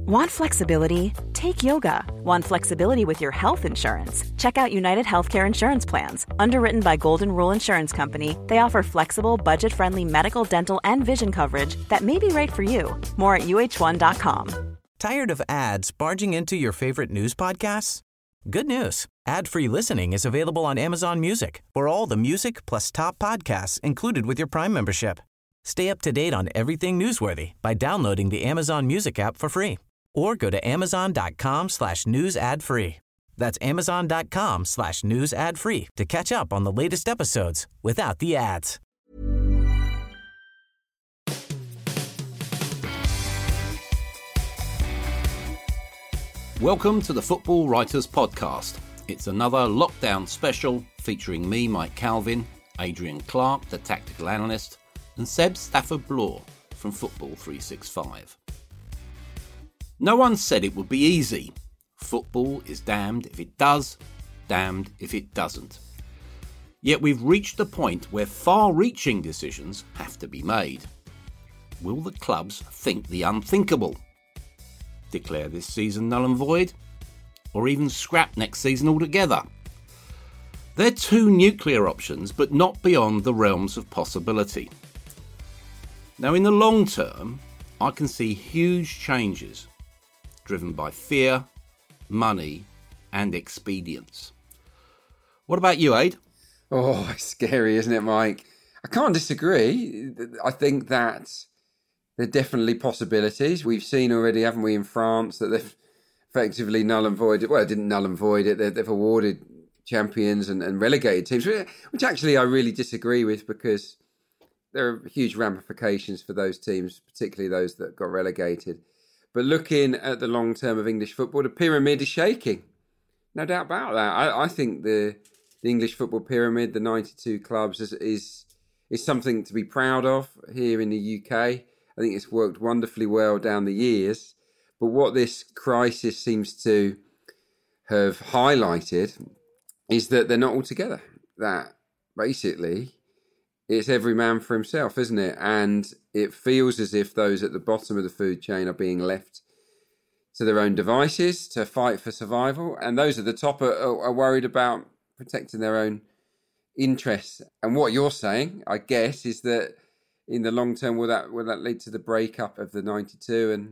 Want flexibility? Take yoga. Want flexibility with your health insurance? Check out United Healthcare Insurance Plans. Underwritten by Golden Rule Insurance Company, they offer flexible, budget-friendly medical, dental, and vision coverage that may be right for you. More at uh1.com. Tired of ads barging into your favorite news podcasts? Good news. Ad-free listening is available on Amazon Music for all the music plus top podcasts included with your Prime membership. Stay up to date on everything newsworthy by downloading the Amazon Music app for free or go to amazon.com/news ad free. That's amazon.com/news ad free to catch up on the latest episodes without the ads. Welcome to the Football Writers Podcast. It's another lockdown special featuring me, Mike Calvin, Adrian Clark, the tactical analyst, and Seb Stafford-Bloor from Football 365. No one said it would be easy. Football is damned if it does, damned if it doesn't. Yet we've reached the point where far-reaching decisions have to be made. Will the clubs think the unthinkable? Declare this season null and void? Or even scrap next season altogether? They're two nuclear options, but not beyond the realms of possibility. Now, in the long term, I can see huge changes driven by fear, money, and expedience. What about you, Aid? Oh, it's scary, isn't it, Mike? I can't disagree. I think that there are definitely possibilities. We've seen already, haven't we, in France, that they've effectively null and voided. Well, didn't null and void it. They've awarded champions and relegated teams, which actually I really disagree with, because there are huge ramifications for those teams, particularly those that got relegated. But looking at the long term of English football, the pyramid is shaking. No doubt about that. I think the English football pyramid, the 92 clubs, is something to be proud of here in the UK. I think it's worked wonderfully well down the years. But what this crisis seems to have highlighted is that they're not all together. That basically it's every man for himself, isn't it? And it feels as if those at the bottom of the food chain are being left to their own devices to fight for survival. And those at the top are worried about protecting their own interests. And what you're saying, I guess, is that in the long term, will that lead to the breakup of the 92 and,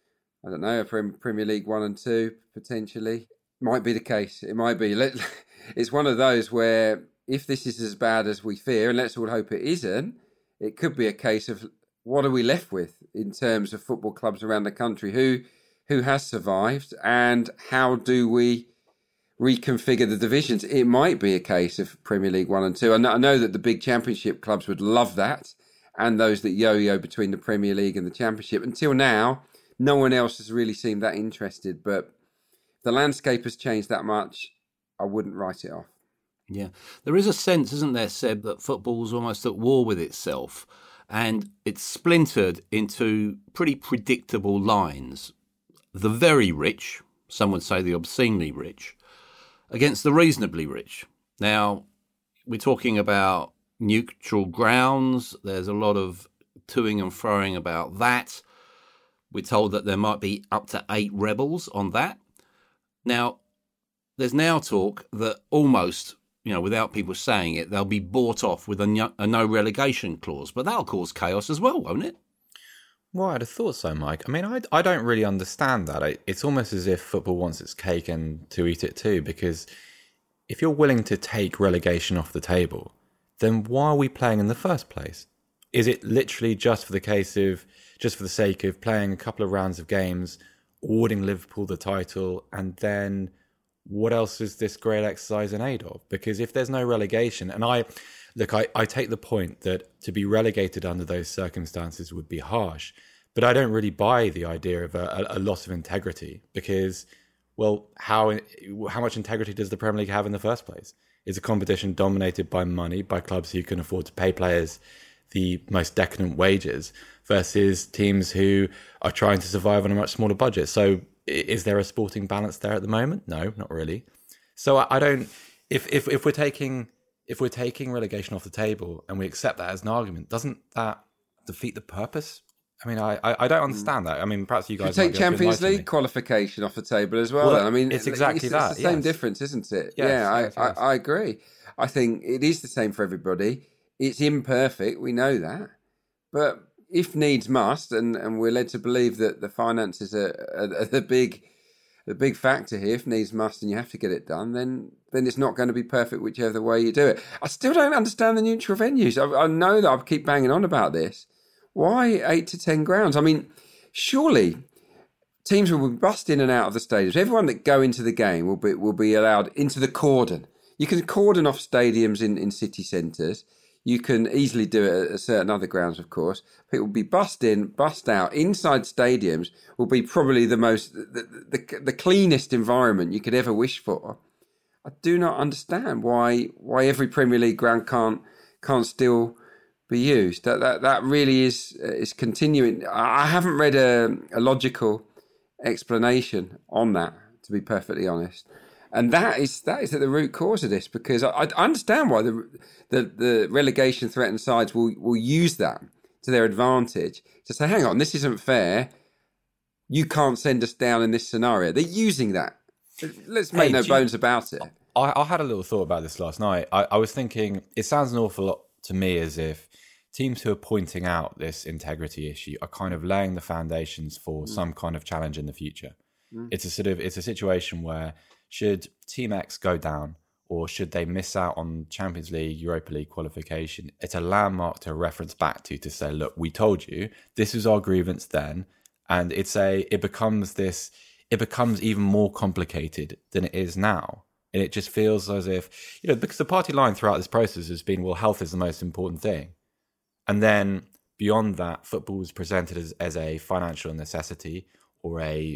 I don't know, a Premier League 1 and 2, potentially? Might be the case. It might be. It's one of those where, if this is as bad as we fear, and let's all hope it isn't, it could be a case of what are we left with in terms of football clubs around the country? Who has survived, and how do we reconfigure the divisions? It might be a case of Premier League 1 and 2. I know that the big Championship clubs would love that, and those that yo-yo between the Premier League and the Championship. Until now, no one else has really seemed that interested, but if the landscape has changed that much, I wouldn't write it off. Yeah, there is a sense, isn't there, Seb, that football's almost at war with itself, and it's splintered into pretty predictable lines. The very rich, some would say the obscenely rich, against the reasonably rich. Now, we're talking about neutral grounds. There's a lot of toing and froing about that. We're told that there might be up to 8 rebels on that. Now, there's now talk that almost, without people saying it, they'll be bought off with a no relegation clause. But that'll cause chaos as well, won't it? Well, I'd have thought so, Mike. I mean, I don't really understand that. It's almost as if football wants its cake and to eat it too, because if you're willing to take relegation off the table, then why are we playing in the first place? Is it literally just for the sake of playing a couple of rounds of games, awarding Liverpool the title, and then what else is this great exercise in aid of? Because if there's no relegation, and I take the point that to be relegated under those circumstances would be harsh, but I don't really buy the idea of a loss of integrity, because, well, how much integrity does the Premier League have in the first place? Is a competition dominated by money, by clubs who can afford to pay players the most decadent wages, versus teams who are trying to survive on a much smaller budget? So is there a sporting balance there at the moment? No, not really. So I don't. If we're taking relegation off the table and we accept that as an argument, doesn't that defeat the purpose I mean, I don't understand that. I mean, perhaps you guys take Champions League qualification off the table as well. Then. I mean, it's exactly that. It's the same difference, isn't it? Yes, I agree. I think it is the same for everybody. It's imperfect, we know that, but if needs must, and we're led to believe that the finances are the big factor here. If needs must, and you have to get it done, then it's not going to be perfect whichever way you do it. I still don't understand the neutral venues. I know that I keep banging on about this. Why 8 to 10 grounds? I mean, surely teams will be bussed in and out of the stadiums. Everyone that go into the game will be allowed into the cordon. You can cordon off stadiums in city centres. You can easily do it at certain other grounds, of course. People will be bussed in, bussed out. Inside stadiums will be probably the cleanest environment you could ever wish for. I do not understand why every Premier League ground can't still be used. That really is continuing. I haven't read a logical explanation on that, to be perfectly honest. And that is at the root cause of this, because I understand why the relegation threatened sides will use that to their advantage to say, hang on, this isn't fair. You can't send us down in this scenario. They're using that. Let's make no bones about it. I had a little thought about this last night. I was thinking, it sounds an awful lot to me as if teams who are pointing out this integrity issue are kind of laying the foundations for some kind of challenge in the future. It's a situation where, should Team X go down, or should they miss out on Champions League, Europa League qualification, it's a landmark to reference back to say, look, we told you, this was our grievance then, and it becomes even more complicated than it is now. And it just feels as if, because the party line throughout this process has been, well, health is the most important thing. And then beyond that, football was presented as a financial necessity or a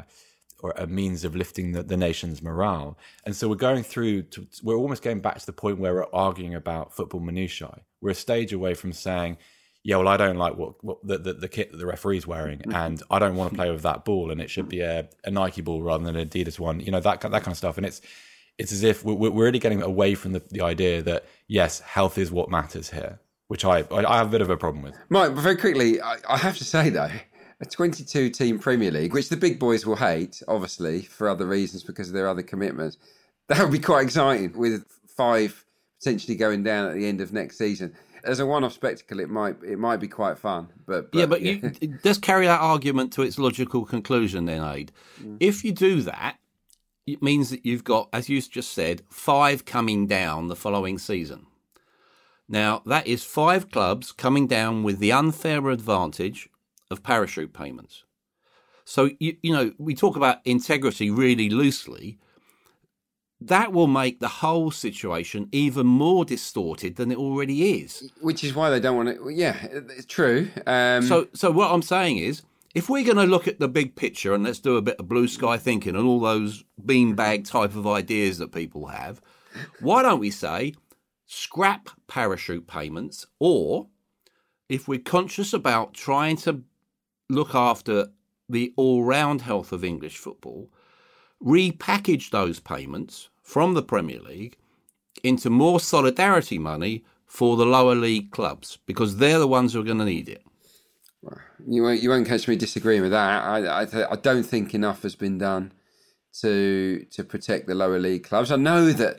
means of lifting the nation's morale. And so we're almost going back to the point where we're arguing about football minutiae. We're a stage away from saying, yeah, well, I don't like what the kit that the referee's wearing, and I don't want to play with that ball, and it should be a Nike ball rather than an Adidas one, that kind of stuff. And it's as if we're really getting away from the idea that, yes, health is what matters here, which I have a bit of a problem with. Mike, very quickly, I have to say, though, a 22-team Premier League, which the big boys will hate, obviously, for other reasons because of their other commitments, that would be quite exciting, with 5 potentially going down at the end of next season. As a one-off spectacle, it might be quite fun. But you just carry that argument to its logical conclusion then, Aid. If you do that, it means that you've got, as you just said, 5 coming down the following season. Now, that is 5 clubs coming down with the unfair advantage of parachute payments. So, we talk about integrity really loosely. That will make the whole situation even more distorted than it already is. Which is why they don't want to... Yeah, it's true. So what I'm saying is, if we're going to look at the big picture and let's do a bit of blue sky thinking and all those beanbag type of ideas that people have, why don't we say scrap parachute payments, or if we're conscious about trying to look after the all-round health of English football, repackage those payments from the Premier League into more solidarity money for the lower league clubs, because they're the ones who are going to need it. You won't catch me disagreeing with that. I don't think enough has been done to protect the lower league clubs. I know that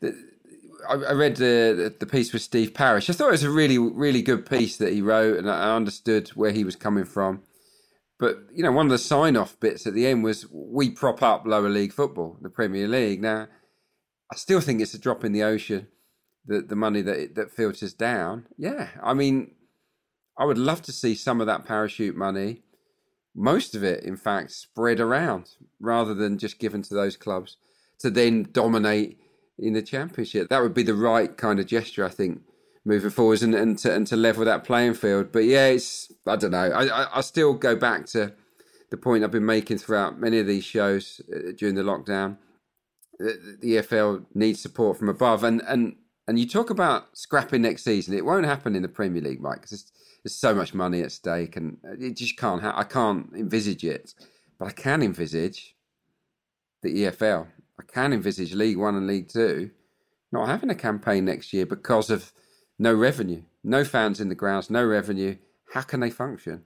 I read the piece with Steve Parish. I thought it was a really, really good piece that he wrote, and I understood where he was coming from. But, one of the sign-off bits at the end was, we prop up lower league football, the Premier League. Now, I still think it's a drop in the ocean, the money that filters down. Yeah, I mean, I would love to see some of that parachute money, most of it, in fact, spread around, rather than just given to those clubs to then dominate in the Championship. That would be the right kind of gesture, I think, moving forwards, and to level that playing field. But yeah, I don't know. I still go back to the point I've been making throughout many of these shows during the lockdown. The EFL needs support from above, and you talk about scrapping next season. It won't happen in the Premier League, Mike, because there's so much money at stake, and it just can't. I can't envisage it, but I can envisage the EFL. I can envisage League One and League Two not having a campaign next year because of no revenue, no fans in the grounds, no revenue. How can they function?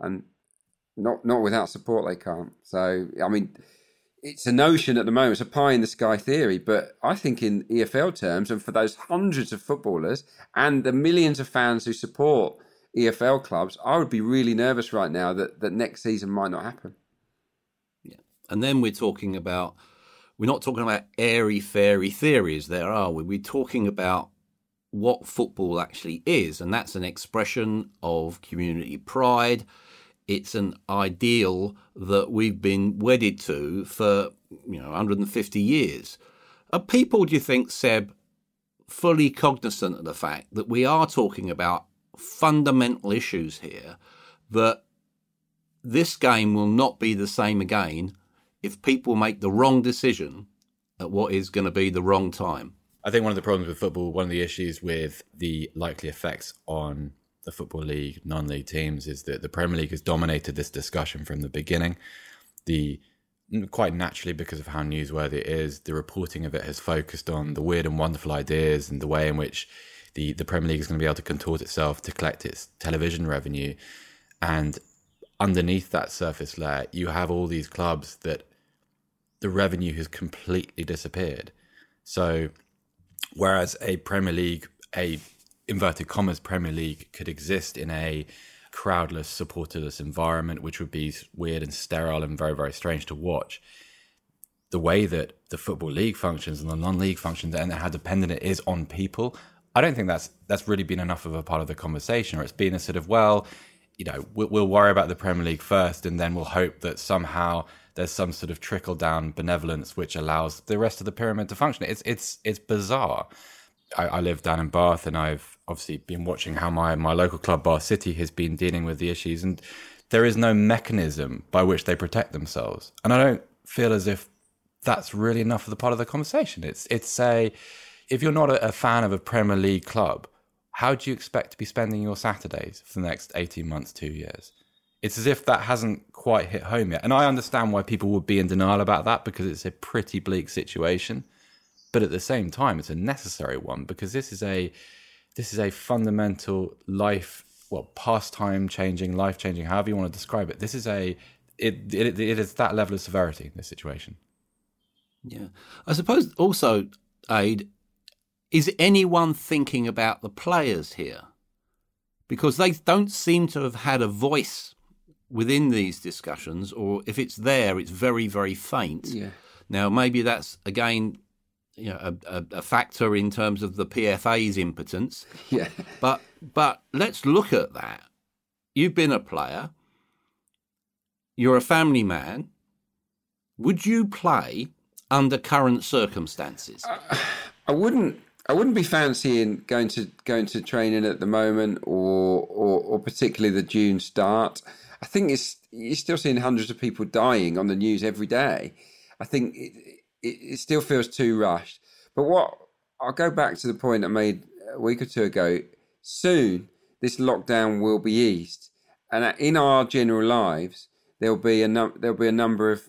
and not without support they can't. So, I mean, it's a notion at the moment, it's a pie in the sky theory, but I think in EFL terms, and for those hundreds of footballers and the millions of fans who support EFL clubs, I would be really nervous right now that next season might not happen. Yeah. And then we're not talking about airy-fairy theories there, are we? We're talking about what football actually is, and that's an expression of community pride. It's an ideal that we've been wedded to for 150 years. Are people, do you think, Seb, fully cognizant of the fact that we are talking about fundamental issues here, that this game will not be the same again if people make the wrong decision at what is going to be the wrong time? I think one of the problems with football, one of the issues with the likely effects on the Football League, non-league teams, is that the Premier League has dominated this discussion from the beginning. Quite naturally, because of how newsworthy it is, the reporting of it has focused on the weird and wonderful ideas and the way in which the Premier League is going to be able to contort itself to collect its television revenue. And underneath that surface layer, you have all these clubs that the revenue has completely disappeared. So whereas a Premier League, a inverted commas Premier League, could exist in a crowdless, supporterless environment, which would be weird and sterile and very, very strange to watch, the way that the Football League functions and the non-league functions and how dependent it is on people, I don't think that's really been enough of a part of the conversation. Or it's been a sort of, well, we'll worry about the Premier League first, and then we'll hope that somehow there's some sort of trickle-down benevolence which allows the rest of the pyramid to function. It's bizarre. I live down in Bath, and I've obviously been watching how my local club, Bath City, has been dealing with the issues, and there is no mechanism by which they protect themselves. And I don't feel as if that's really enough of the part of the conversation. If you're not a fan of a Premier League club, how do you expect to be spending your Saturdays for the next 18 months, 2 years? It's as if that hasn't quite hit home yet. And I understand why people would be in denial about that, because it's a pretty bleak situation. But at the same time, it's a necessary one, because this is a fundamental pastime changing, life changing, however you want to describe it. It is that level of severity in this situation. Yeah. I suppose also, Aid, is anyone thinking about the players here? Because they don't seem to have had a voice within these discussions, or if it's there, it's very, very faint. Yeah. Now, maybe that's, again, a factor in terms of the PFA's impotence. Yeah. But let's look at that. You've been a player. You're a family man. Would you play under current circumstances? I wouldn't be fancying going to training at the moment, or particularly the June start. I think you're still seeing hundreds of people dying on the news every day. I think it still feels too rushed. But I'll go back to the point I made a week or two ago. Soon, this lockdown will be eased, and in our general lives, there'll be a number of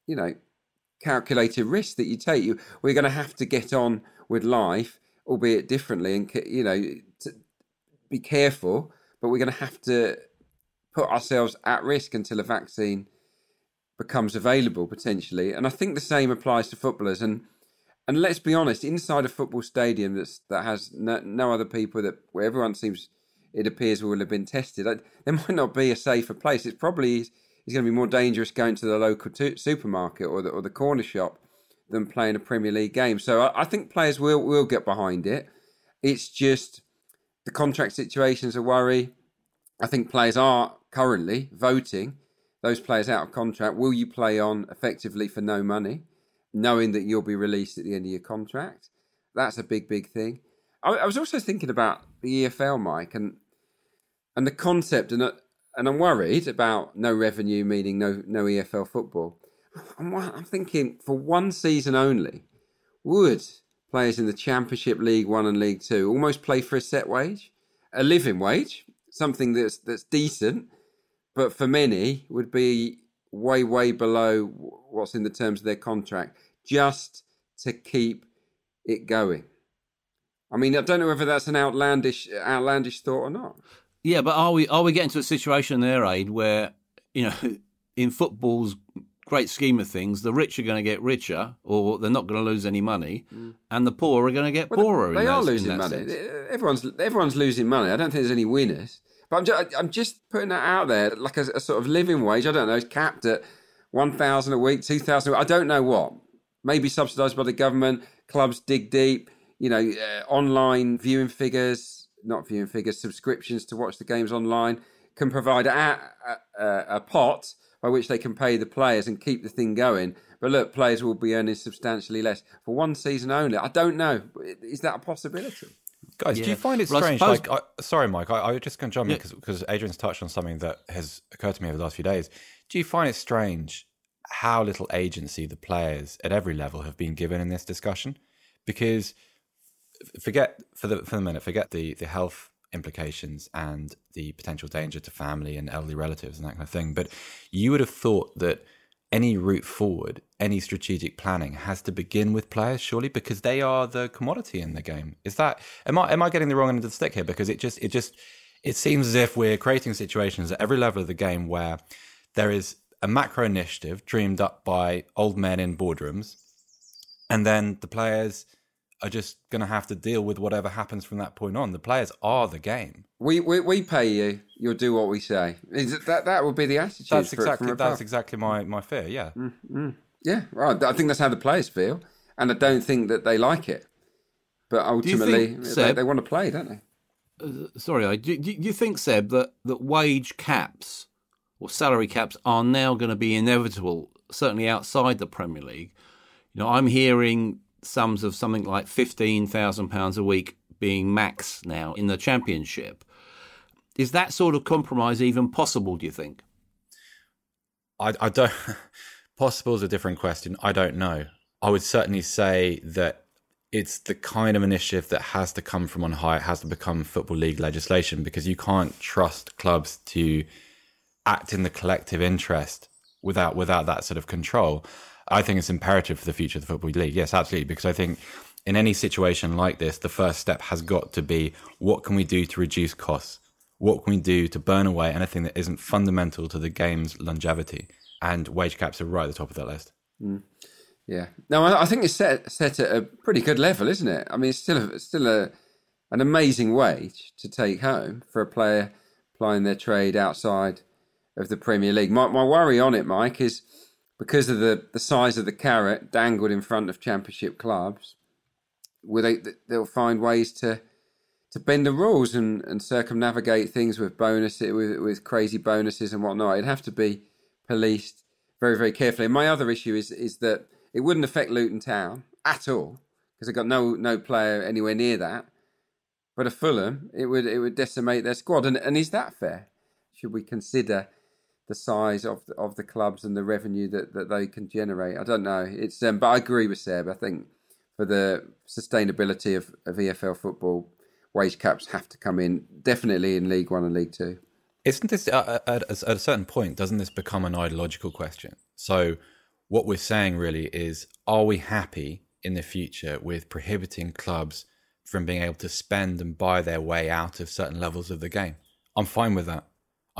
calculated risks that you take. We're going to have to get on with life, albeit differently, and to be careful. But we're going to have to put ourselves at risk until a vaccine becomes available, potentially. And I think the same applies to footballers. And let's be honest, inside a football stadium that has no other people, where everyone it appears will have been tested, there might not be a safer place. It's probably going to be more dangerous going to the local supermarket or the corner shop than playing a Premier League game. So I think players will get behind it. It's just the contract situation's a worry. I think players are currently voting those players out of contract. Will you play on effectively for no money, knowing that you'll be released at the end of your contract? That's a big, big thing. I was also thinking about the EFL, Mike, and the concept, and I'm worried about no revenue, meaning no EFL football. I'm thinking, for one season only, would players in the Championship, League One and League Two almost play for a set wage? A living wage, something that's decent, but for many would be way, way below what's in the terms of their contract, just to keep it going. I mean, I don't know whether that's an outlandish thought or not. Yeah, but are we getting to a situation there, Aid, where, in football's great scheme of things, the rich are going to get richer, or they're not going to lose any money, and the poor are going to get poorer. They are losing money. Everyone's losing money. I don't think there's any winners. But I'm just putting that out there, like a sort of living wage. I don't know, it's capped at 1,000 a week, 2,000. I don't know what. Maybe subsidised by the government. Clubs dig deep. Online subscriptions to watch the games online can provide a pot by which they can pay the players and keep the thing going. But look, players will be earning substantially less for one season only. I don't know. Is that a possibility? Guys, do you find it strange? Sorry, Mike, I was just going to jump in because Adrian's touched on something that has occurred to me over the last few days. Do you find it strange how little agency the players at every level have been given in this discussion? Because forget the health implications and the potential danger to family and elderly relatives and that kind of thing. But you would have thought that any route forward, any strategic planning has to begin with players, surely, because they are the commodity in the game. Am I getting the wrong end of the stick here? Because it seems as if we're creating situations at every level of the game where there is a macro initiative dreamed up by old men in boardrooms, and then the players are just going to have to deal with whatever happens from that point on. The players are the game. We pay you. You'll do what we say. That would be the attitude. That's exactly my fear. Yeah. Mm-hmm. Yeah. Right. I think that's how the players feel, and I don't think that they like it. But ultimately, they want to play, don't they? Do you think, Seb, that wage caps or salary caps are now going to be inevitable? Certainly outside the Premier League. I'm hearing sums of something like £15,000 a week being max now in the Championship. Is that sort of compromise even possible, do you think? I don't. Possible is a different question. I don't know. I would certainly say that it's the kind of initiative that has to come from on high. It has to become Football League legislation, because you can't trust clubs to act in the collective interest without that sort of control. I think it's imperative for the future of the Football League. Yes, absolutely. Because I think in any situation like this, the first step has got to be, what can we do to reduce costs? What can we do to burn away anything that isn't fundamental to the game's longevity? And wage caps are right at the top of that list. Yeah. No, I think it's set at a pretty good level, isn't it? I mean, it's still an amazing wage to take home for a player plying their trade outside of the Premier League. My worry on it, Mike, is because of the size of the carrot dangled in front of Championship clubs, they'll find ways to bend the rules and circumnavigate things with with crazy bonuses and whatnot. It'd have to be policed very, very carefully. And my other issue is that it wouldn't affect Luton Town at all, because they've got no player anywhere near that. But at Fulham, it would decimate their squad. And is that fair? Should we consider the size of the clubs and the revenue that they can generate? I don't know. It's but I agree with Seb. I think for the sustainability of EFL football, wage caps have to come in, definitely in League One and League Two. Isn't this at a certain point? Doesn't this become an ideological question? So what we're saying really is, are we happy in the future with prohibiting clubs from being able to spend and buy their way out of certain levels of the game? I'm fine with that.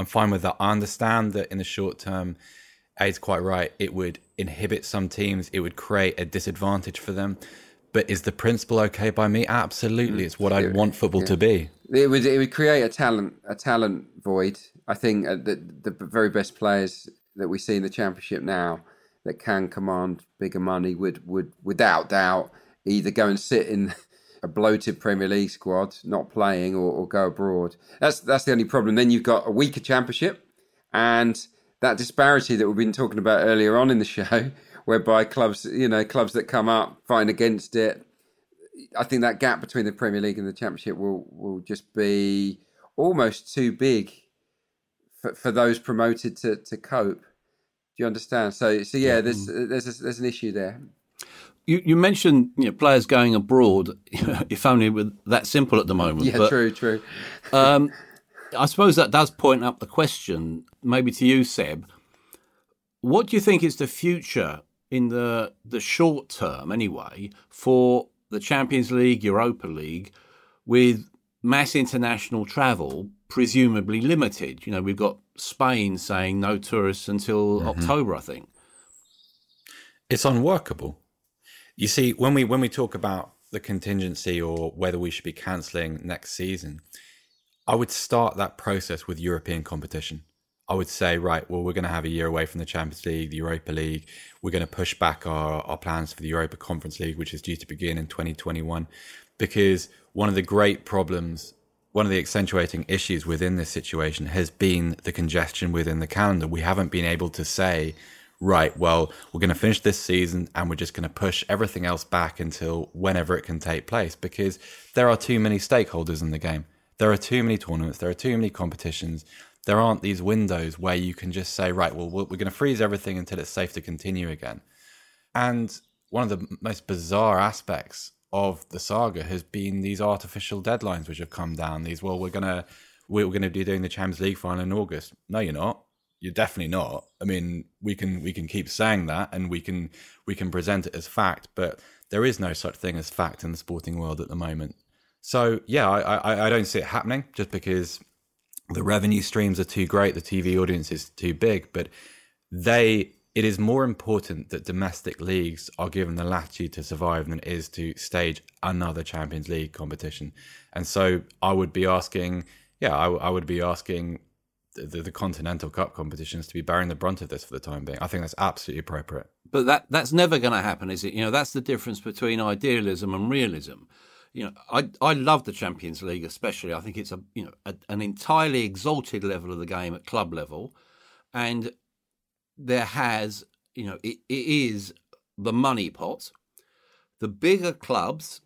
I understand that in the short term, Aid's quite right, it would inhibit some teams, it would create a disadvantage for them. But is the principle okay by me? Absolutely. It's what I want football to be. It would create a talent void. I think the very best players that we see in the Championship now that can command bigger money would without doubt either go and sit in a bloated Premier League squad, not playing, or go abroad. That's the only problem. Then you've got a weaker Championship, and that disparity that we've been talking about earlier on in the show, whereby clubs that come up fighting against it. I think that gap between the Premier League and the Championship will just be almost too big for those promoted to cope. Do you understand? So yeah, there's an issue there. You mentioned players going abroad, if only with that simple at the moment. Yeah, but, true. I suppose that does point up the question, maybe to you, Seb. What do you think is the future in the short term, anyway, for the Champions League, Europa League, with mass international travel presumably limited. You know, we've got Spain saying no tourists until October, I think. It's unworkable. You see, when we talk about the contingency or whether we should be cancelling next season, I would start that process with European competition. I would say, right, well, we're going to have a year away from the Champions League, the Europa League. We're going to push back our plans for the Europa Conference League, which is due to begin in 2021. Because one of the great problems, one of the accentuating issues within this situation has been the congestion within the calendar. We haven't been able to say, right, well, we're going to finish this season and we're just going to push everything else back until whenever it can take place, because there are too many stakeholders in the game. There are too many tournaments. There are too many competitions. There aren't these windows where you can just say, right, well, we're going to freeze everything until it's safe to continue again. And one of the most bizarre aspects of the saga has been these artificial deadlines which have come down. These, well, we're going to be doing the Champions League final in August. No, you're not. You're definitely not. I mean, we can keep saying that and we can present it as fact, but there is no such thing as fact in the sporting world at the moment. So yeah, I don't see it happening just because the revenue streams are too great, the TV audience is too big, but it is more important that domestic leagues are given the latitude to survive than it is to stage another Champions League competition. And so I would be asking, I would be asking the Continental Cup competitions to be bearing the brunt of this for the time being. I think that's absolutely appropriate. But that's never going to happen, is it? You know, that's the difference between idealism and realism. You know, I love the Champions League, especially. I think it's an entirely exalted level of the game at club level, and there has, you know, it is the money pot. The bigger clubs,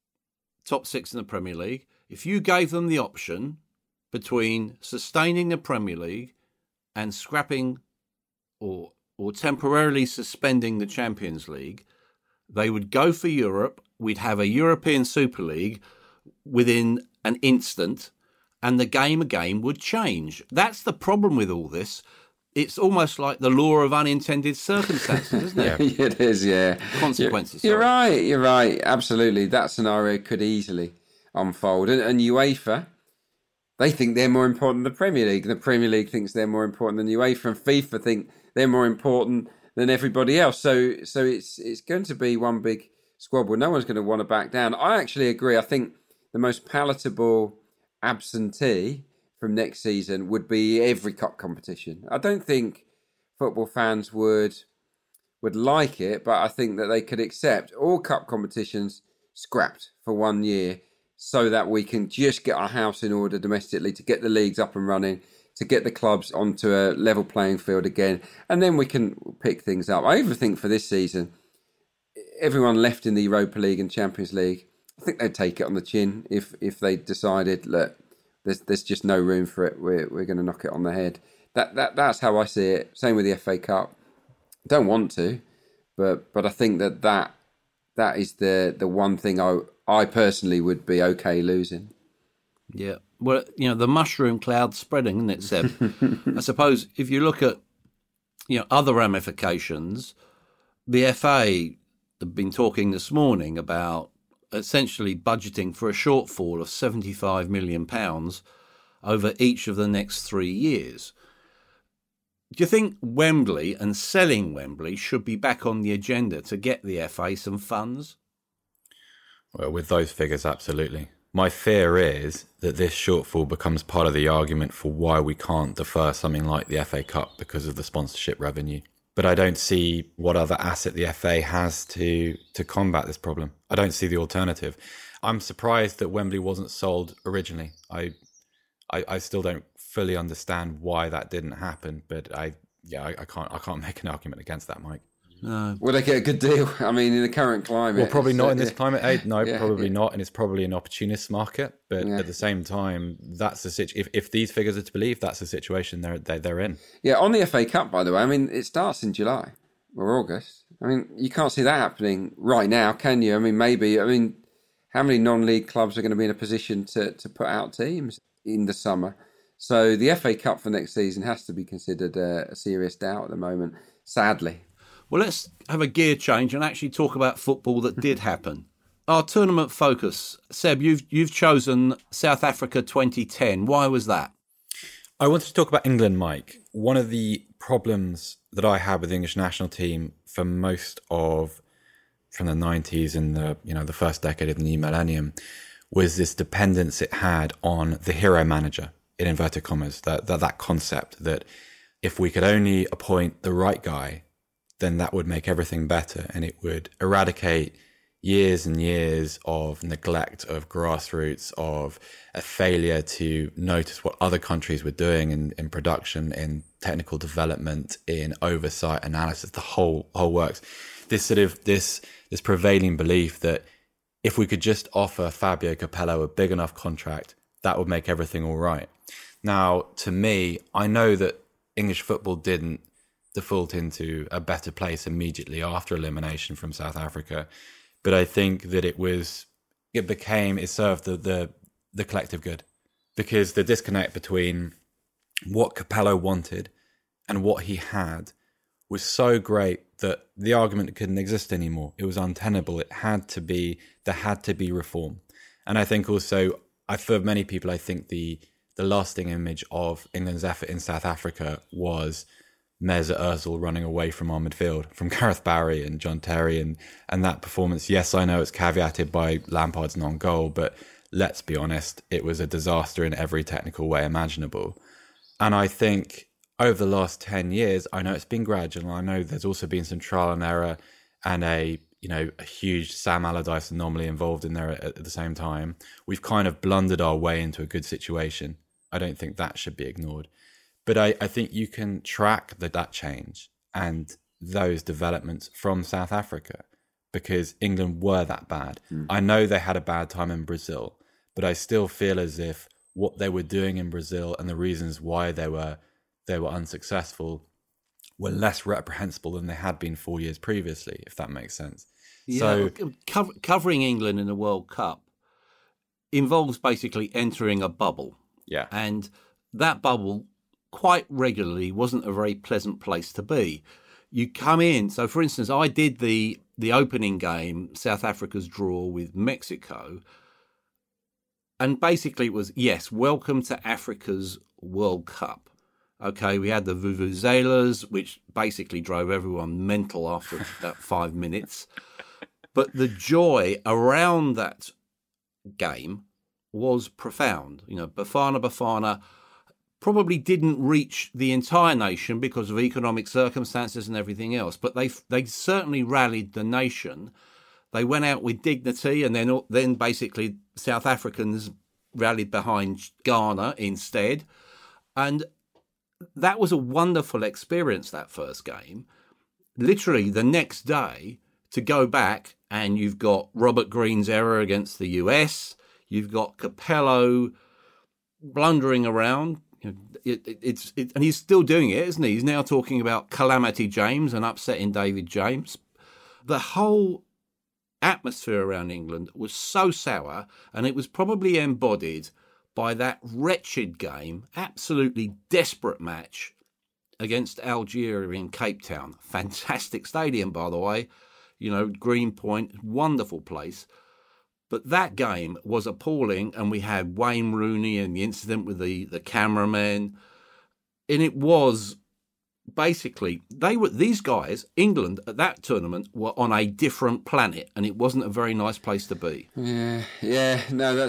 top six in the Premier League, if you gave them the option between sustaining the Premier League and scrapping or temporarily suspending the Champions League, they would go for Europe. We'd have a European Super League within an instant, and the game again would change. That's the problem with all this. It's almost like the law of unintended circumstances, isn't it? It is, yeah. Consequences. You're right. Absolutely. That scenario could easily unfold. And UEFA, they think they're more important than the Premier League. The Premier League thinks they're more important than UEFA, and FIFA think they're more important than everybody else. So it's going to be one big squabble. No one's going to want to back down. I actually agree. I think the most palatable absentee from next season would be every cup competition. I don't think football fans would like it, but I think that they could accept all cup competitions scrapped for 1 year so that we can just get our house in order domestically, to get the leagues up and running, to get the clubs onto a level playing field again, and then we can pick things up. I even think for this season, everyone left in the Europa League and Champions League, I think they'd take it on the chin if they decided, look, there's just no room for it. We're going to knock it on the head. That's how I see it. Same with the FA Cup. Don't want to, but I think that is the one thing I personally would be okay losing. Yeah. Well, you know, the mushroom cloud's spreading, isn't it, Seb? I suppose if you look at, you know, other ramifications, the FA have been talking this morning about essentially budgeting for a shortfall of £75 million over each of the next 3 years. Do you think Wembley and selling Wembley should be back on the agenda to get the FA some funds? Well, with those figures, absolutely. My fear is that this shortfall becomes part of the argument for why we can't defer something like the FA Cup because of the sponsorship revenue. But I don't see what other asset the FA has to combat this problem. I don't see the alternative. I'm surprised that Wembley wasn't sold originally. I still don't fully understand why that didn't happen, but I can't make an argument against that, Mike. No. Will they get a good deal? I mean, in the current climate. Well, probably not in this climate. No, probably not. And it's probably an opportunist market. But at the same time, that's the situation. If these figures are to believe, that's the situation they're in. Yeah, on the FA Cup, by the way, I mean, it starts in July or August. I mean, you can't see that happening right now, can you? I mean, maybe. I mean, how many non-league clubs are going to be in a position to put out teams in the summer? So the FA Cup for next season has to be considered a serious doubt at the moment, sadly. Well, let's have a gear change and actually talk about football that did happen. Our tournament focus, Seb, you've chosen South Africa 2010. Why was that? I wanted to talk about England, Mike. One of the problems that I had with the English national team for most of from the 90s and the first decade of the new millennium was this dependence it had on the hero manager, in inverted commas, that concept that if we could only appoint the right guy, then that would make everything better, and it would eradicate years and years of neglect of grassroots, of a failure to notice what other countries were doing in production, in technical development, in oversight, analysis, the whole works. This prevailing belief that if we could just offer Fabio Capello a big enough contract, that would make everything all right. Now, to me, I know that English football didn't default into a better place immediately after elimination from South Africa, but I think that it served the collective good, because the disconnect between what Capello wanted and what he had was so great that the argument couldn't exist anymore. It was untenable. There had to be reform. And I think also, for many people, I think the lasting image of England's effort in South Africa was Mesut Ozil running away from our midfield, from Gareth Barry and John Terry, and that performance. Yes, I know it's caveated by Lampard's non-goal, but let's be honest, it was a disaster in every technical way imaginable. And I think over the last 10 years, I know it's been gradual. I know there's also been some trial and error and a huge Sam Allardyce anomaly involved in there at the same time. We've kind of blundered our way into a good situation. I don't think that should be ignored. But I think you can track that change and those developments from South Africa, because England were that bad. I know they had a bad time in Brazil, but I still feel as if what they were doing in Brazil and the reasons why they were unsuccessful were less reprehensible than they had been 4 years previously, if that makes sense. Yeah, so covering England in the World Cup involves basically entering a bubble. Yeah. And that bubble quite regularly wasn't a very pleasant place to be. You come in, so for instance, I did the opening game, South Africa's draw with Mexico, and basically it was, yes, welcome to Africa's World Cup. Okay, we had the vuvuzelas, which basically drove everyone mental after about 5 minutes. But the joy around that game was profound. Bafana probably didn't reach the entire nation because of economic circumstances and everything else, but they certainly rallied the nation. They went out with dignity, and then basically South Africans rallied behind Ghana instead. And that was a wonderful experience, that first game. Literally the next day, to go back, and you've got Robert Green's error against the US, you've got Capello blundering around. And he's still doing it, isn't he? He's now talking about Calamity James and upsetting David James. The whole atmosphere around England was so sour, and it was probably embodied by that wretched game, absolutely desperate match against Algeria in Cape Town. Fantastic stadium, by the way. Greenpoint, wonderful place. But that game was appalling, and we had Wayne Rooney and the incident with the cameraman. And it was basically, these guys, England at that tournament, were on a different planet, and it wasn't a very nice place to be. It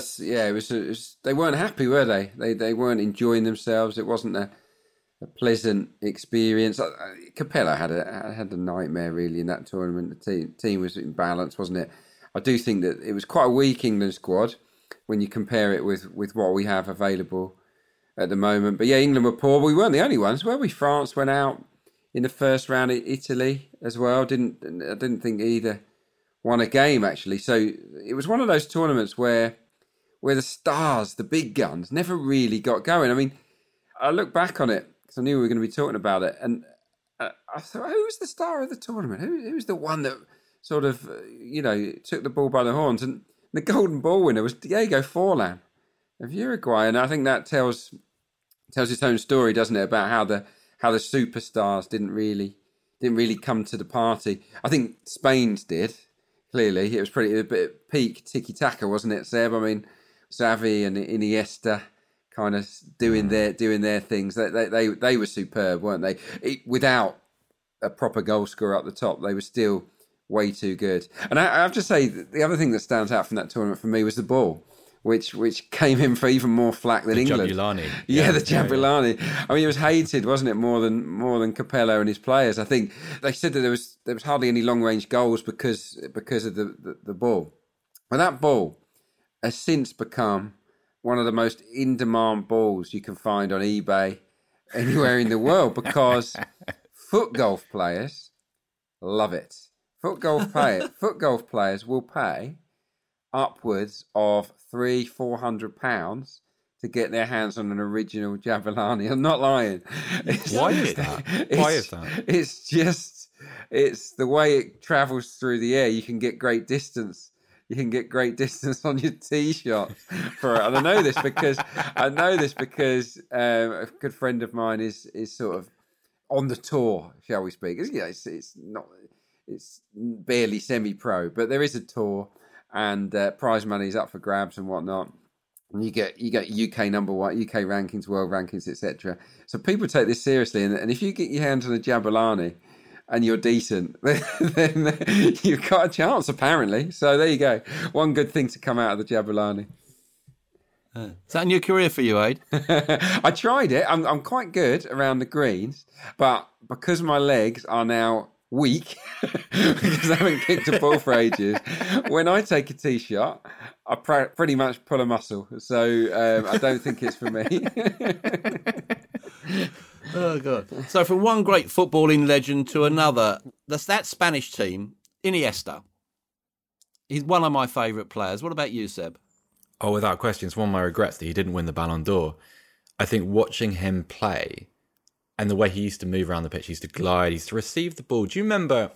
was they weren't happy, were they? They weren't enjoying themselves. It wasn't a pleasant experience. Capello had a nightmare really in that tournament. The team was in balance, wasn't it? I do think that it was quite a weak England squad when you compare it with what we have available at the moment. But yeah, England were poor. We weren't the only ones, were we? France went out in the first round. Italy as well. I didn't think either won a game actually. So it was one of those tournaments where the stars, the big guns, never really got going. I mean, I look back on it because I knew we were going to be talking about it, and I thought, who was the star of the tournament? Who was the one that sort of, took the ball by the horns? And the golden ball winner was Diego Forlan of Uruguay. And I think that tells its own story, doesn't it, about how the superstars didn't really come to the party. I think Spain's did, clearly. It was a bit peak tiki-taka, wasn't it, Seb? I mean, Xavi and Iniesta kind of doing their things. They were superb, weren't they? Without a proper goal scorer up the top, they were still way too good. And I have to say, the other thing that stands out from that tournament for me was the ball, which came in for even more flack than England. Jabulani. Yeah, the Jabulani. I mean, it was hated, wasn't it, more than Capello and his players. I think they said that there was hardly any long range goals because of the ball. But that ball has since become one of the most in demand balls you can find on eBay anywhere in the world, because foot golf players love it. Foot golf players will pay upwards of £300-400 to get their hands on an original Jabulani. I'm not lying. Why is that? It's the way it travels through the air. You can get great distance. You can get great distance on your tee shot for it. And I know this because a good friend of mine is sort of on the tour, shall we speak? It's barely semi-pro, but there is a tour, and prize money is up for grabs and whatnot. And you get UK number one, UK rankings, world rankings, etc. So people take this seriously, and if you get your hands on a Jabulani and you're decent, then you've got a chance, apparently. So there you go. One good thing to come out of the Jabulani. Is that a new career for you, Aid? I tried it. I'm quite good around the greens, but because my legs are now weak, because I haven't kicked a ball for ages, when I take a tee shot, I pretty much pull a muscle. So I don't think it's for me. Oh, God. So from one great footballing legend to another, that Spanish team, Iniesta, he's one of my favourite players. What about you, Seb? Oh, without question, it's one of my regrets that he didn't win the Ballon d'Or. I think watching him play and the way he used to move around the pitch, he used to glide, he used to receive the ball. Do you remember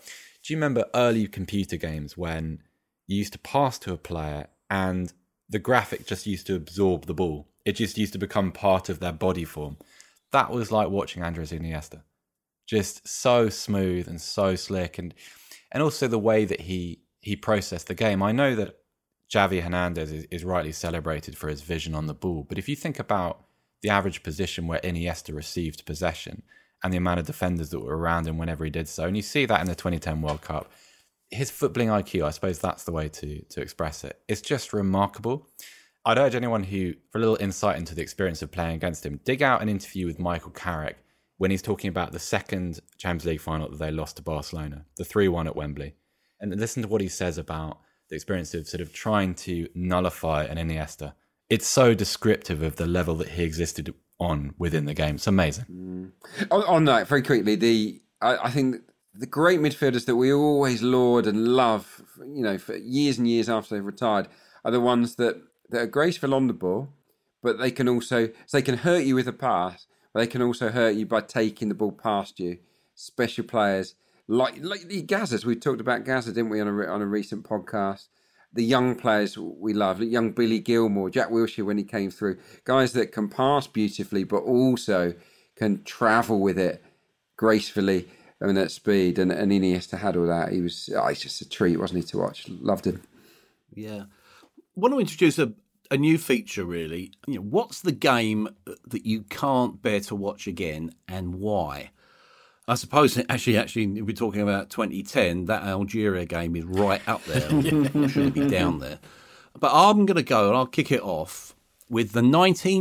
early computer games when you used to pass to a player and the graphic just used to absorb the ball? It just used to become part of their body form. That was like watching Andres Iniesta. Just so smooth and so slick, and also the way that he processed the game. I know that Xavi Hernandez is rightly celebrated for his vision on the ball, but if you think about the average position where Iniesta received possession and the amount of defenders that were around him whenever he did so, and you see that in the 2010 World Cup, his footballing IQ, I suppose that's the way to express it. It's just remarkable. I'd urge anyone who, for a little insight into the experience of playing against him, dig out an interview with Michael Carrick when he's talking about the second Champions League final that they lost to Barcelona, the 3-1 at Wembley, and listen to what he says about the experience of sort of trying to nullify an Iniesta. It's so descriptive of the level that he existed on within the game. It's amazing. On that, very quickly, I think the great midfielders that we always laud and love, for years and years after they've retired, are the ones that are graceful on the ball, but they can hurt you with a pass, but they can also hurt you by taking the ball past you. Special players like the Gazzas. We talked about Gazza, didn't we, on a recent podcast? The young players we love, young Billy Gilmore, Jack Wilshere when he came through, guys that can pass beautifully, but also can travel with it gracefully and at speed. And Iniesta had all that. He's just a treat, wasn't he, to watch? Loved him. Yeah. I want to introduce a new feature, really. What's the game that you can't bear to watch again, and why? I suppose, actually, if we're talking about 2010, that Algeria game is right up there. Shouldn't be down there. But I'm going to go, and I'll kick it off with the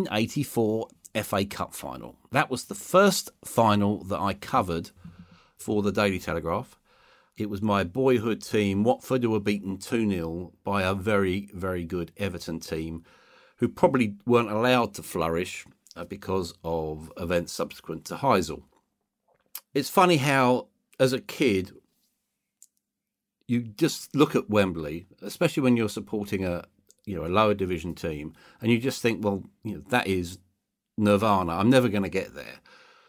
1984 FA Cup final. That was the first final that I covered for the Daily Telegraph. It was my boyhood team, Watford, who were beaten 2-0 by a very, very good Everton team, who probably weren't allowed to flourish because of events subsequent to Heysel. It's funny how, as a kid, you just look at Wembley, especially when you're supporting a lower division team, and you just think, well, that is nirvana. I'm never going to get there.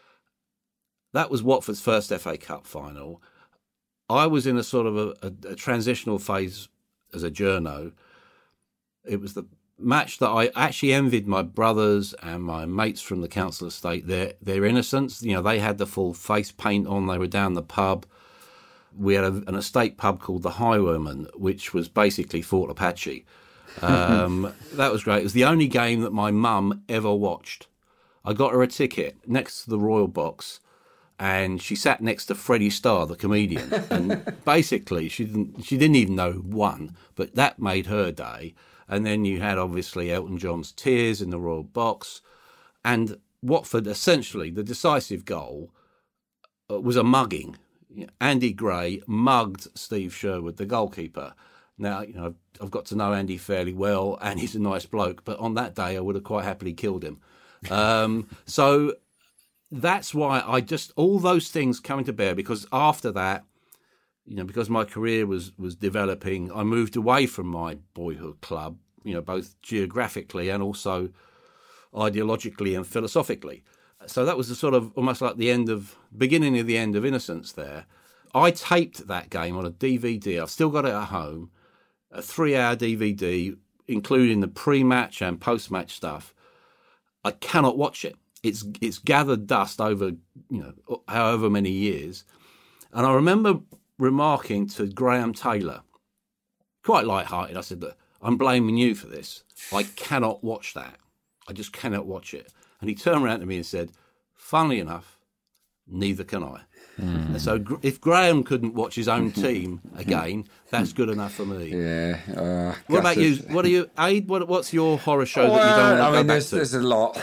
That was Watford's first FA Cup final. I was in a sort of a transitional phase as a journo. It was the match that I actually envied my brothers and my mates from the council estate, their innocence. They had the full face paint on. They were down the pub. We had an estate pub called the Highwayman, which was basically Fort Apache. That was great. It was the only game that my mum ever watched. I got her a ticket next to the Royal Box, and she sat next to Freddie Starr, the comedian. And basically, she didn't even know who won, but that made her day. And then you had, obviously, Elton John's Tears in the Royal Box. And Watford, essentially, the decisive goal was a mugging. Andy Gray mugged Steve Sherwood, the goalkeeper. Now, I've got to know Andy fairly well, and he's a nice bloke, but on that day I would have quite happily killed him. So that's why all those things coming to bear, because after that, because my career was developing, I moved away from my boyhood club, both geographically and also ideologically and philosophically. So that was the sort of almost like beginning of the end of innocence there. I taped that game on a DVD. I've still got it at home, a 3-hour DVD, including the pre-match and post-match stuff. I cannot watch it. It's gathered dust over, however many years. And I remember remarking to Graham Taylor, quite light-hearted, I said, look, I'm blaming you for this. I cannot watch that. I just cannot watch it. And he turned around to me and said, funnily enough, neither can I. And so if Graham couldn't watch his own team again, that's good enough for me. Yeah. What about you? What are you, Aid? What's your horror show that you don't want to go back to? There's a lot.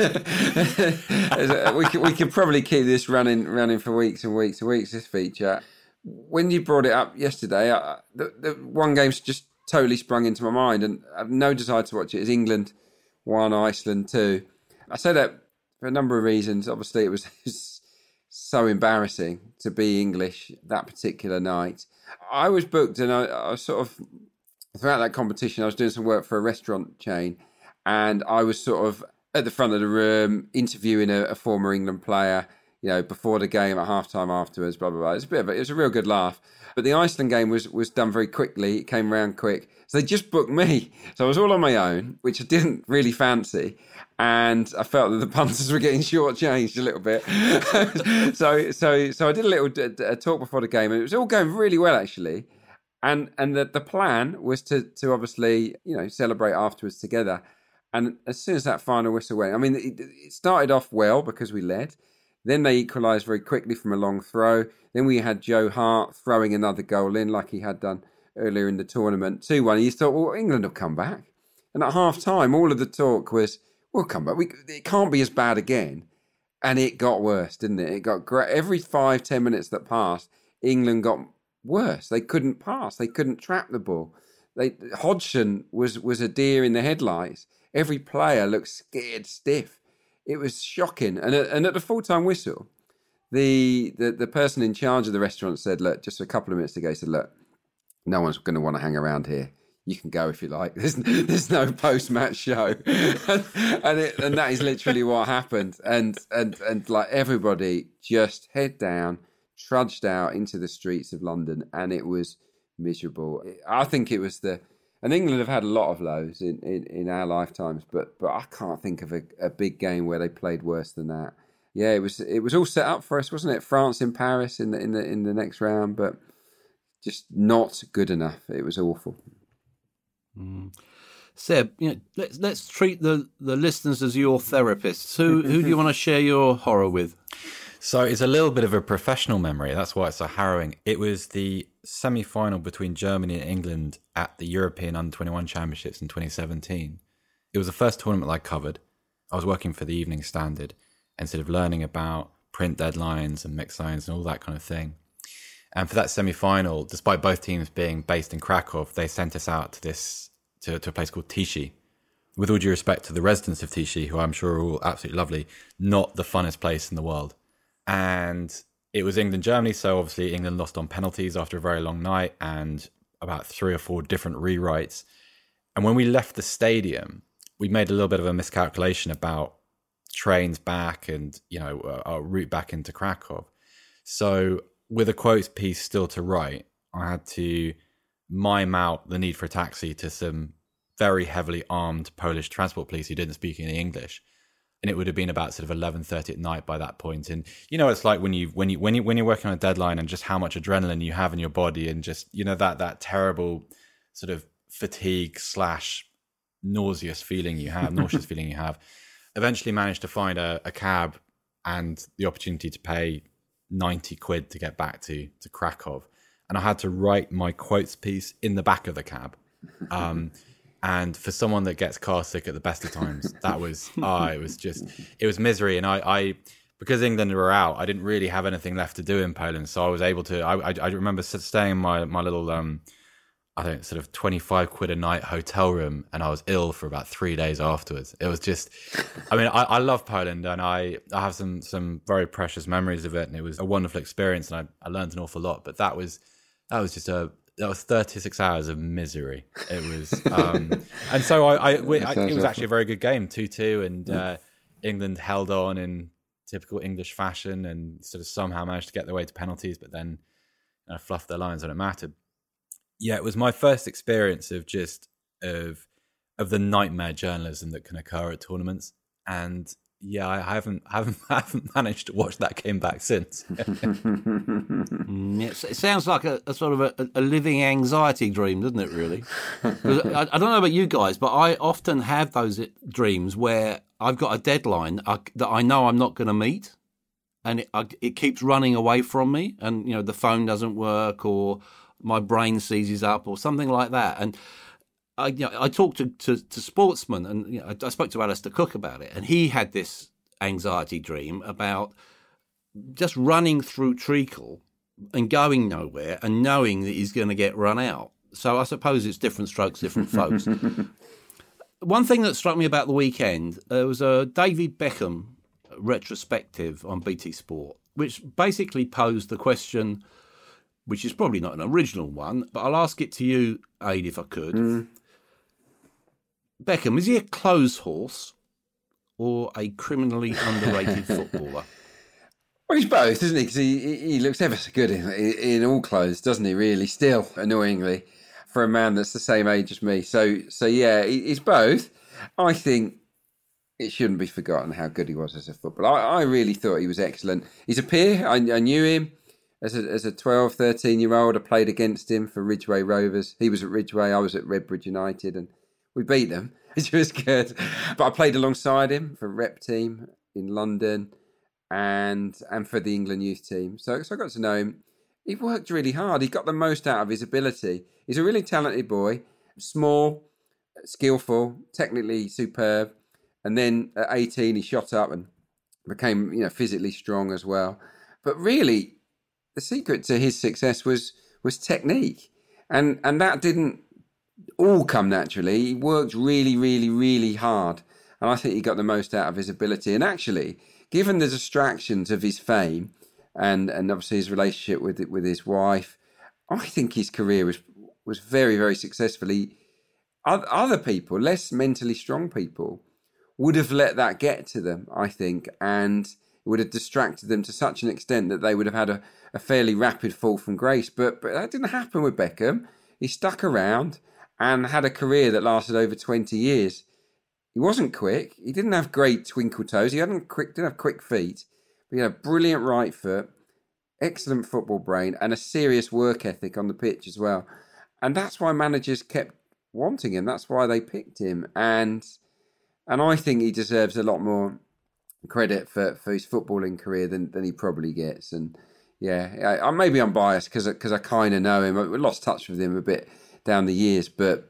we could probably keep this running for weeks and weeks and weeks, this feature. When you brought it up yesterday, the one game's just totally sprung into my mind, and I have no desire to watch it. It's England 1, Iceland 2. I say that for a number of reasons. Obviously, it was so embarrassing to be English that particular night. I was booked, and I was sort of, throughout that competition, I was doing some work for a restaurant chain, and I was sort of at the front of the room interviewing a former England player, before the game, at halftime, afterwards, blah, blah, blah. It was a real good laugh. But the Iceland game was done very quickly. It came round quick. So they just booked me. So I was all on my own, which I didn't really fancy. And I felt that the punters were getting shortchanged a little bit. So I did a little talk before the game, and it was all going really well, actually. And the plan was to obviously, celebrate afterwards together. And as soon as that final whistle went, it started off well because we led. Then they equalised very quickly from a long throw. Then we had Joe Hart throwing another goal in like he had done earlier in the tournament. 2-1. You thought, well, England will come back. And at half-time, all of the talk was, we'll come back. It can't be as bad again. And it got worse, didn't it? It got great. Every 5-10 minutes that passed, England got worse. They couldn't pass. They couldn't trap the ball. Hodgson was a deer in the headlights. Every player looked scared stiff. It was shocking. And at the full-time whistle, the person in charge of the restaurant said, look, just a couple of minutes ago, he said, look, no one's going to want to hang around here. You can go if you like. There's no post-match show. and that is literally what happened. And like everybody just head down, trudged out into the streets of London, and it was miserable. I think it was and England have had a lot of lows in our lifetimes, but I can't think of a big game where they played worse than that. Yeah, it was all set up for us, wasn't it? France in Paris in the next round, but just not good enough. It was awful. Seb, let's treat the listeners as your therapists. Who do you want to share your horror with? So it's a little bit of a professional memory. That's why it's so harrowing. It was the semi-final between Germany and England at the European Under-21 Championships in 2017. It was the first tournament I covered. I was working for the Evening Standard and sort of learning about print deadlines and mixed signs and all that kind of thing. And for that semi-final, despite both teams being based in Krakow, they sent us out to a place called Tichy. With all due respect to the residents of Tichy, who I'm sure are all absolutely lovely, not the funnest place in the world. And it was England-Germany, so obviously England lost on penalties after a very long night and about 3 or 4 different rewrites. And when we left the stadium, we made a little bit of a miscalculation about trains back and, our route back into Krakow. So with a quotes piece still to write, I had to mime out the need for a taxi to some very heavily armed Polish transport police who didn't speak any English. And it would have been about sort of 11:30 at night by that point. And it's like when you're working on a deadline and just how much adrenaline you have in your body and just that terrible sort of fatigue / nauseous feeling you have. Eventually managed to find a cab and the opportunity to pay 90 quid to get back to Krakow. And I had to write my quotes piece in the back of the cab. And for someone that gets car sick at the best of times, that was, it was misery. And I because England were out, I didn't really have anything left to do in Poland. So I was able to, I remember staying in my little, I think sort of 25 quid a night hotel room, and I was ill for about 3 days afterwards. It was just, I mean, I love Poland, and I have some very precious memories of it, and it was a wonderful experience, and I learned an awful lot. But that was 36 hours of misery. It was, and so it was actually a very good game, 2-2, and England held on in typical English fashion, and sort of somehow managed to get their way to penalties, but then fluffed their lines when it mattered. Yeah, it was my first experience of the nightmare journalism that can occur at tournaments, and yeah, I haven't managed to watch that game back since. It sounds like a sort of a living anxiety dream, doesn't it? Really, I don't know about you guys, but I often have those dreams where I've got a deadline that I know I'm not going to meet, and it keeps running away from me, and the phone doesn't work, or my brain seizes up, or something like that. And I talked to sportsmen, and I spoke to Alistair Cook about it, and he had this anxiety dream about just running through treacle and going nowhere, and knowing that he's going to get run out. So I suppose it's different strokes, different folks. One thing that struck me about the weekend, there was a David Beckham retrospective on BT Sport, which basically posed the question, which is probably not an original one, but I'll ask it to you, Aid, if I could. Beckham, is he a clothes horse or a criminally underrated footballer? Well, he's both, isn't he? Because he looks ever so good in all clothes, doesn't he, really? Still, annoyingly, for a man that's the same age as me. So yeah, he's both. I think it shouldn't be forgotten how good he was as a footballer. I really thought he was excellent. He's a peer. I knew him as a 12, 13-year-old. I played against him for Ridgeway Rovers. He was at Ridgeway, I was at Redbridge United, and we beat them, which was good. But I played alongside him for Rep Team in London and for the England youth team. So I got to know him. He worked really hard. He got the most out of his ability. He's a really talented boy, small, skillful, technically superb. And then at 18, he shot up and became, physically strong as well. But really, the secret to his success was technique. And that didn't all come naturally. He worked really, really, really hard. And I think he got the most out of his ability. And actually, given the distractions of his fame and obviously his relationship with his wife, I think his career was very, very successful. Other people, less mentally strong people, would have let that get to them, I think, and it would have distracted them to such an extent that they would have had a fairly rapid fall from grace. But that didn't happen with Beckham. He stuck around and had a career that lasted over 20 years. He wasn't quick. He didn't have great twinkle toes. He didn't have quick feet. But he had a brilliant right foot, excellent football brain, and a serious work ethic on the pitch as well. And that's why managers kept wanting him. That's why they picked him. And I think he deserves a lot more credit for his footballing career than he probably gets. And yeah, maybe I'm biased because I kind of know him. I lost touch with him a bit down the years, but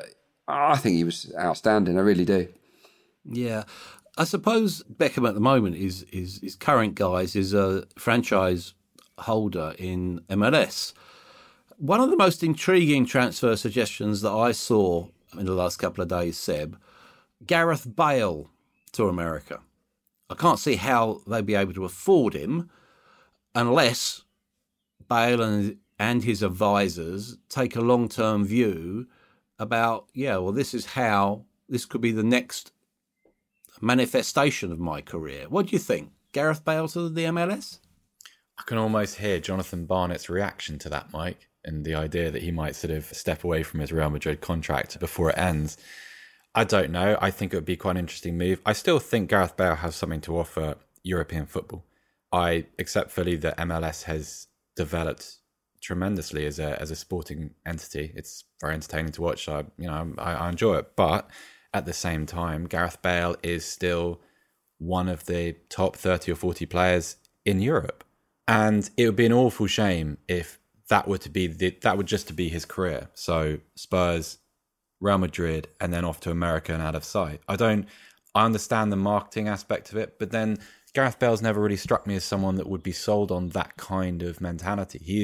I think he was outstanding. I really do. Yeah, I suppose Beckham at the moment is his current guise is a franchise holder in MLS. One of the most intriguing transfer suggestions that I saw in the last couple of days, Seb, Gareth Bale to America. I can't see how they'd be able to afford him unless Bale and his advisors take a long-term view about, this could be the next manifestation of my career. What do you think? Gareth Bale to the MLS? I can almost hear Jonathan Barnett's reaction to that, Mike, and the idea that he might sort of step away from his Real Madrid contract before it ends. I don't know. I think it would be quite an interesting move. I still think Gareth Bale has something to offer European football. I accept fully that MLS has developed tremendously as a sporting entity. It's very entertaining to watch. I enjoy it, but at the same time, Gareth Bale is still one of the top 30 or 40 players in Europe, and it would be an awful shame if that would just to be his career. So Spurs, Real Madrid, and then off to America and out of sight. I understand the marketing aspect of it, but then Gareth Bale's never really struck me as someone that would be sold on that kind of mentality.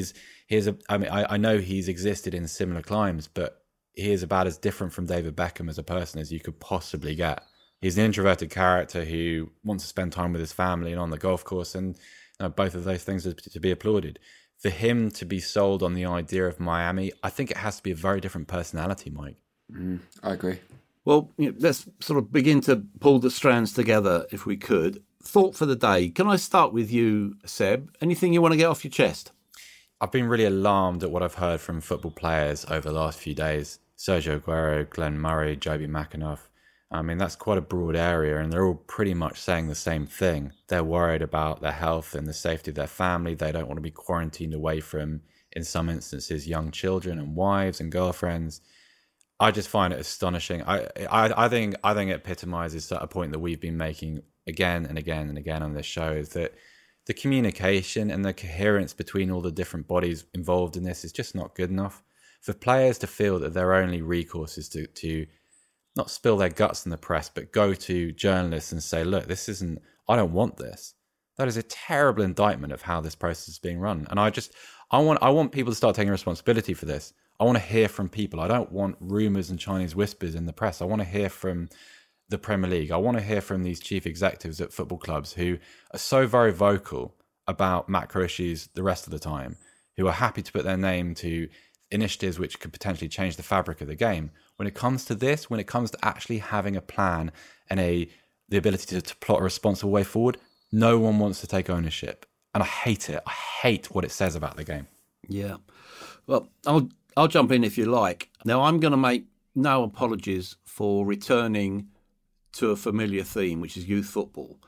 I know he's existed in similar climes, but he is about as different from David Beckham as a person as you could possibly get. He's an introverted character who wants to spend time with his family and on the golf course, and both of those things are to be applauded. For him to be sold on the idea of Miami, I think it has to be a very different personality, Mike. I agree. Well, let's sort of begin to pull the strands together if we could. Thought for the day. Can I start with you, Seb? Anything you want to get off your chest? I've been really alarmed at what I've heard from football players over the last few days. Sergio Aguero, Glenn Murray, Joby McAnuff. I mean, that's quite a broad area, and they're all pretty much saying the same thing. They're worried about their health and the safety of their family. They don't want to be quarantined away from, in some instances, young children and wives and girlfriends. I just find it astonishing. I think it epitomizes a point that we've been making again and again and again on this show, is that the communication and the coherence between all the different bodies involved in this is just not good enough. For players to feel that their only recourse is to not spill their guts in the press, but go to journalists and say, look, I don't want this. That is a terrible indictment of how this process is being run. And I want people to start taking responsibility for this. I want to hear from people. I don't want rumours and Chinese whispers in the press. I want to hear from the Premier League. I want to hear from these chief executives at football clubs who are so very vocal about macro issues the rest of the time, who are happy to put their name to initiatives which could potentially change the fabric of the game. When it comes to this, when it comes to actually having a plan and the ability to plot a responsible way forward, no one wants to take ownership. And I hate it. I hate what it says about the game. Yeah. Well, I'll jump in if you like. Now, I'm going to make no apologies for returning to a familiar theme, which is youth football.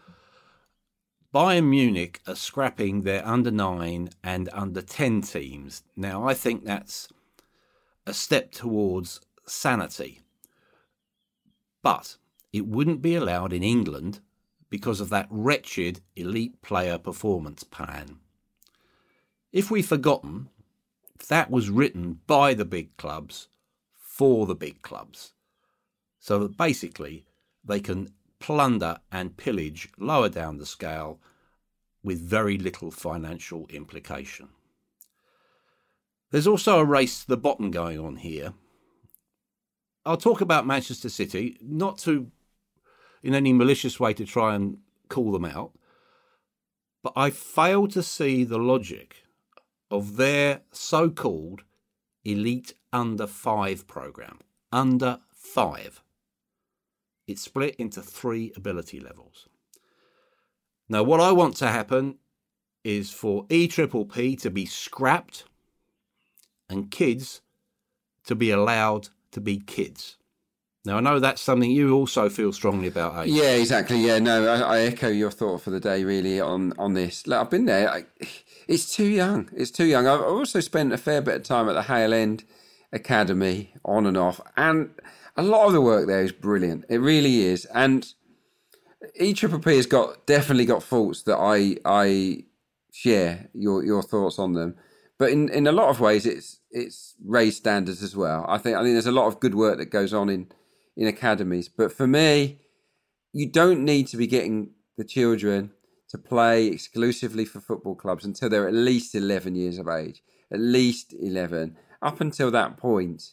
Bayern Munich are scrapping their under-9 and under-10 teams. Now, I think that's a step towards sanity. But it wouldn't be allowed in England because of that wretched elite player performance plan. If we've forgotten, that was written by the big clubs for the big clubs, so that basically they can plunder and pillage lower down the scale with very little financial implication. There's also a race to the bottom going on here. I'll talk about Manchester City, not to in any malicious way to try and call them out, but I fail to see the logic of their so-called elite under 5 programme. Under 5. It's split into 3 ability levels. Now, what I want to happen is for EPPP to be scrapped and kids to be allowed to be kids. Now, I know that's something you also feel strongly about, Ace. Yeah, exactly. Yeah, no, I echo your thought for the day, really, on this. Look, I've been there. It's too young. It's too young. I've also spent a fair bit of time at the Hale End Academy, on and off, and a lot of the work there is brilliant. It really is. And EPPP has definitely got faults that I share your thoughts on them. But in a lot of ways, it's raised standards as well. I think there's a lot of good work that goes on in academies. But for me, you don't need to be getting the children to play exclusively for football clubs until they're at least 11 years of age. At least 11. Up until that point,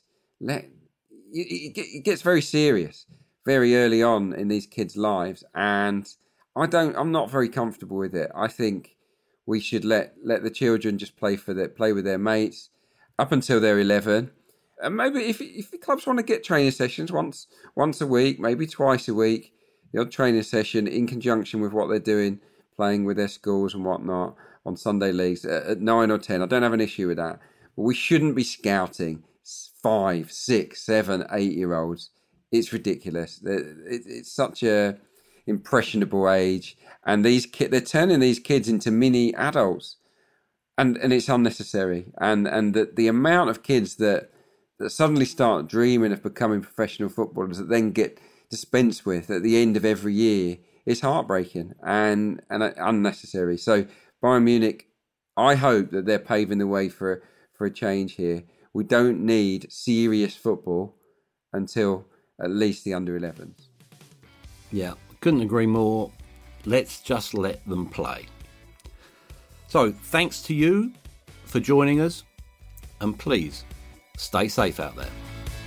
it gets very serious very early on in these kids' lives. And I'm not very comfortable with it. I think we should let the children just play with their mates up until they're 11. And maybe if the clubs want to get training sessions once a week, maybe twice a week, the odd training session in conjunction with what they're doing, playing with their schools and whatnot on Sunday leagues at 9 or 10. I don't have an issue with that. But we shouldn't be scouting 5, 6, 7, 8-year-olds. It's ridiculous. It's such a impressionable age. And they're turning these kids into mini adults. and it's unnecessary. And the amount of kids that suddenly start dreaming of becoming professional footballers that then get dispensed with at the end of every year is heartbreaking and unnecessary. So Bayern Munich, I hope that they're paving the way for a change here. We don't need serious football until at least the under-11s. Yeah, couldn't agree more. Let's just let them play. So, thanks to you for joining us, and please stay safe out there.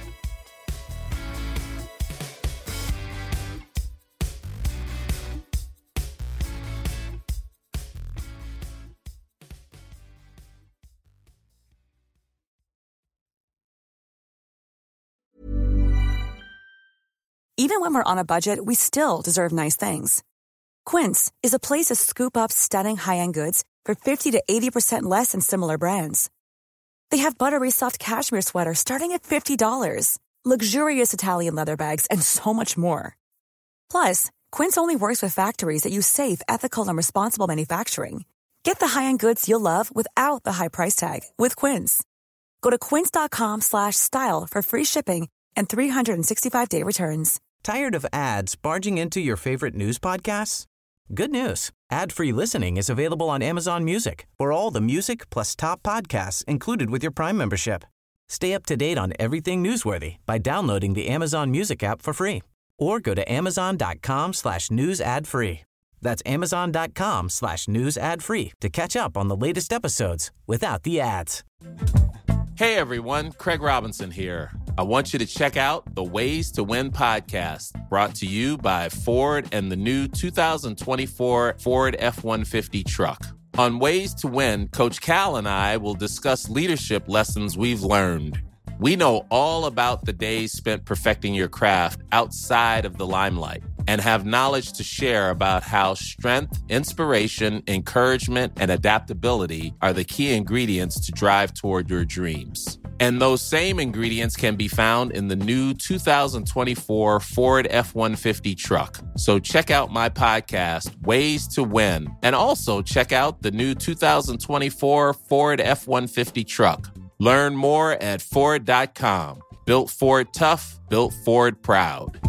Even when we're on a budget, we still deserve nice things. Quince is a place to scoop up stunning high-end goods for 50 to 80% less than similar brands. They have buttery soft cashmere sweaters starting at $50, luxurious Italian leather bags, and so much more. Plus, Quince only works with factories that use safe, ethical, and responsible manufacturing. Get the high-end goods you'll love without the high price tag with Quince. Go to quince.com/style for free shipping and 365-day returns. Tired of ads barging into your favorite news podcasts? Good news. Ad-free listening is available on Amazon Music for all the music plus top podcasts included with your Prime membership. Stay up to date on everything newsworthy by downloading the Amazon Music app for free or go to amazon.com/news ad free. That's amazon.com/news ad free to catch up on the latest episodes without the ads. Hey everyone, Craig Robinson here. I want you to check out the Ways to Win podcast, brought to you by Ford and the new 2024 Ford F-150 truck. On Ways to Win, Coach Cal and I will discuss leadership lessons we've learned. We know all about the days spent perfecting your craft outside of the limelight and have knowledge to share about how strength, inspiration, encouragement, and adaptability are the key ingredients to drive toward your dreams. And those same ingredients can be found in the new 2024 Ford F-150 truck. So check out my podcast, Ways to Win, and also check out the new 2024 Ford F-150 truck. Learn more at Ford.com. Built Ford tough, built Ford proud.